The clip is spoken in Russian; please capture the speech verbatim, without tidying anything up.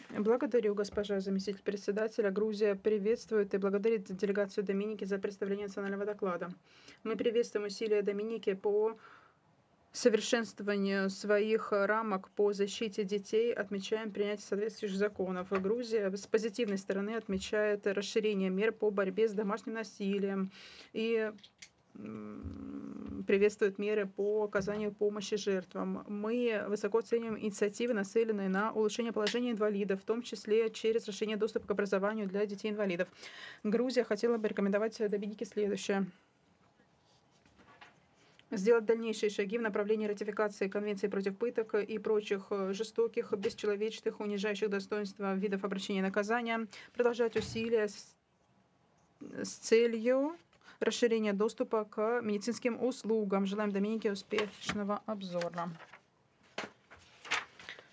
Благодарю, госпожа заместитель председателя. Грузия приветствует и благодарит делегацию Доминики за представление национального доклада. Мы приветствуем усилия Доминики по совершенствованию своих рамок по защите детей, отмечаем принятие соответствующих законов. Грузия с позитивной стороны отмечает расширение мер по борьбе с домашним насилием и приветствует меры по оказанию помощи жертвам. Мы высоко ценим инициативы, нацеленные на улучшение положения инвалидов, в том числе через расширение доступа к образованию для детей-инвалидов. Грузия хотела бы рекомендовать Доминике следующее. Сделать дальнейшие шаги в направлении ратификации Конвенции против пыток и прочих жестоких, бесчеловечных, унижающих достоинства видов обращения и наказания, продолжать усилия с, с целью расширения доступа к медицинским услугам. Желаем Доминике успешного обзора.